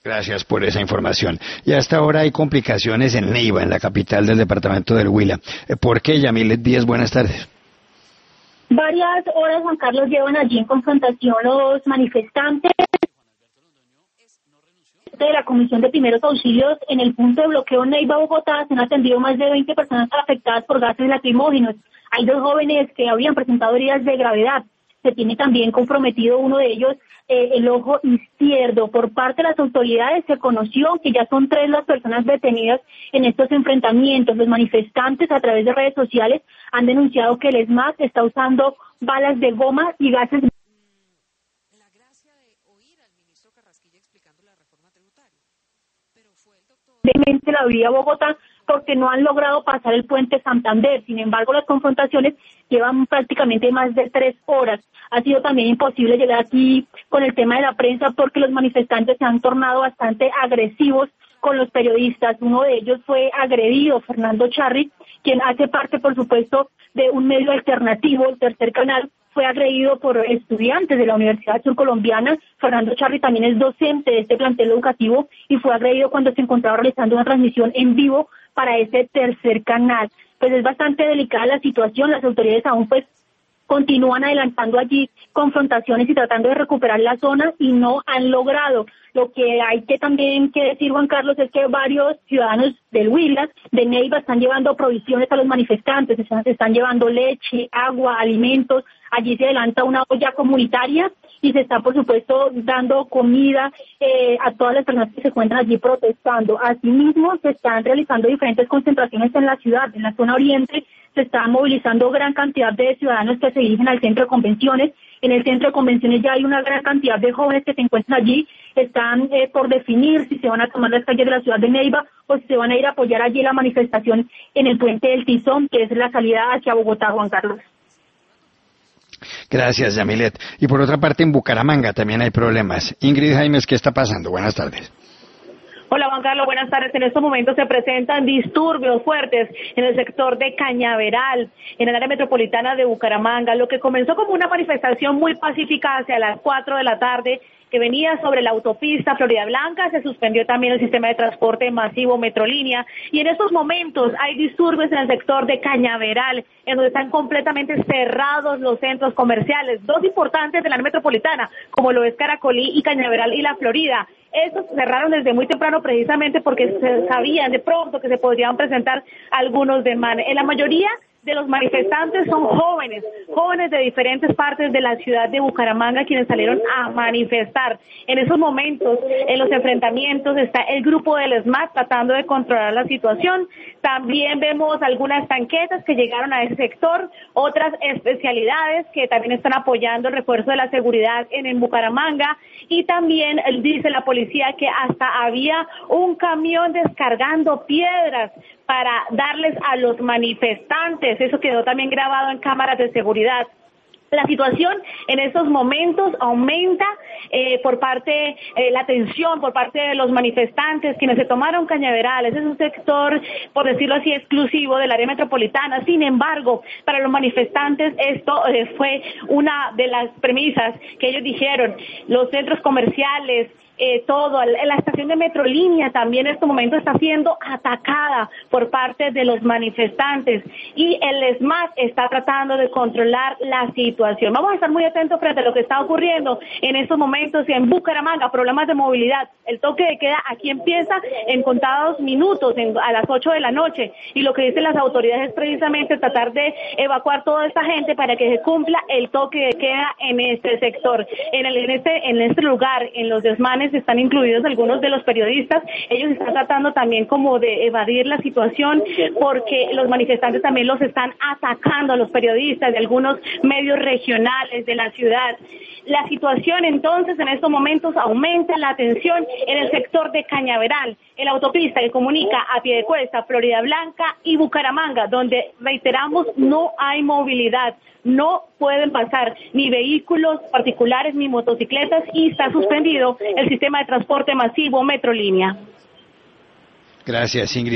Gracias por esa información. Y hasta ahora hay complicaciones en Neiva, en la capital del departamento del Huila. ¿Por qué, Yamilet Díaz? Buenas tardes. Varias horas, Juan Carlos, llevan allí en confrontación los manifestantes de la Comisión de Primeros Auxilios en el punto de bloqueo Neiva-Bogotá. Se han atendido más de 20 personas afectadas por gases lacrimógenos. Hay 2 jóvenes que habían presentado heridas de gravedad. Se tiene también comprometido uno de ellos el ojo izquierdo. Por parte de las autoridades se conoció que ya son 3 las personas detenidas en estos enfrentamientos. Los manifestantes a través de redes sociales han denunciado que el SMAT está usando balas de goma y gases. La gracia de oír al ministro Carrasquilla explicando la reforma tributaria, pero fue el doctor de la vía Bogotá porque no han logrado pasar el puente Santander. Sin embargo, las confrontaciones llevan prácticamente más de 3 horas. Ha sido también imposible llegar aquí con el tema de la prensa porque los manifestantes se han tornado bastante agresivos con los periodistas. Uno de ellos fue agredido, Fernando Charri, quien hace parte, por supuesto, de un medio alternativo, el Tercer Canal. Fue agredido por estudiantes de la Universidad Surcolombiana. Fernando Charri también es docente de este plantel educativo y fue agredido cuando se encontraba realizando una transmisión en vivo para este Tercer Canal. Pues es bastante delicada la situación. Las autoridades aún continúan adelantando allí confrontaciones y tratando de recuperar la zona y no han logrado. Lo que hay que también que decir, Juan Carlos, es que varios ciudadanos del Huila, de Neiva, están llevando provisiones a los manifestantes, están llevando leche, agua, alimentos. Allí se adelanta una olla comunitaria y se está, por supuesto, dando comida a todas las personas que se encuentran allí protestando. Asimismo, se están realizando diferentes concentraciones en la ciudad, en la zona oriente. Se está movilizando gran cantidad de ciudadanos que se dirigen al centro de convenciones. En el centro de convenciones ya hay una gran cantidad de jóvenes que se encuentran allí. Están por definir si se van a tomar las calles de la ciudad de Neiva o si se van a ir a apoyar allí la manifestación en el puente del Tizón, que es la salida hacia Bogotá, Juan Carlos. Gracias, Yamilet. Y por otra parte, en Bucaramanga también hay problemas. Ingrid Jaimes, ¿qué está pasando? Buenas tardes. Hola Juan Carlos, buenas tardes. En estos momentos se presentan disturbios fuertes en el sector de Cañaveral, en el área metropolitana de Bucaramanga. Lo que comenzó como una manifestación muy pacífica hacia las 4 de la tarde, que venía sobre la autopista Florida Blanca, se suspendió también el sistema de transporte masivo Metrolínea, y en estos momentos hay disturbios en el sector de Cañaveral, en donde están completamente cerrados los centros comerciales, 2 importantes de la metropolitana, como lo es Caracolí y Cañaveral y la Florida. Estos cerraron desde muy temprano precisamente porque se sabían de pronto que se podrían presentar algunos desmanes. En la mayoría de los manifestantes son jóvenes de diferentes partes de la ciudad de Bucaramanga, quienes salieron a manifestar. En esos momentos, en los enfrentamientos, está el grupo del SMAT tratando de controlar la situación. También vemos algunas tanquetas que llegaron a ese sector, otras especialidades que también están apoyando el refuerzo de la seguridad en Bucaramanga, y también dice la policía que hasta había un camión descargando piedras para darles a los manifestantes. Eso quedó también grabado en cámaras de seguridad. La situación en estos momentos aumenta la tensión por parte de los manifestantes, quienes se tomaron Cañaveral. Ese es un sector, por decirlo así, exclusivo del área metropolitana. Sin embargo, para los manifestantes esto fue una de las premisas que ellos dijeron. Los centros comerciales, la estación de Metrolínea también en este momento está siendo atacada por parte de los manifestantes, y el SMAT está tratando de controlar la situación. Vamos a estar muy atentos frente a lo que está ocurriendo en estos momentos en Bucaramanga. Problemas de movilidad. El toque de queda aquí empieza en contados minutos, a las 8 de la noche, y lo que dicen las autoridades es precisamente tratar de evacuar toda esta gente para que se cumpla el toque de queda en este sector. En este lugar, en los desmanes, están incluidos algunos de los periodistas. Ellos están tratando también como de evadir la situación, porque los manifestantes también los están atacando a los periodistas de algunos medios regionales de la ciudad. La situación entonces en estos momentos aumenta la tensión en el sector de Cañaveral, en la autopista que comunica a Piedecuesta, Florida Blanca y Bucaramanga, donde, reiteramos, no hay movilidad. No pueden pasar ni vehículos particulares ni motocicletas, y está suspendido el sistema de transporte masivo Metrolínea. Gracias, Ingrid.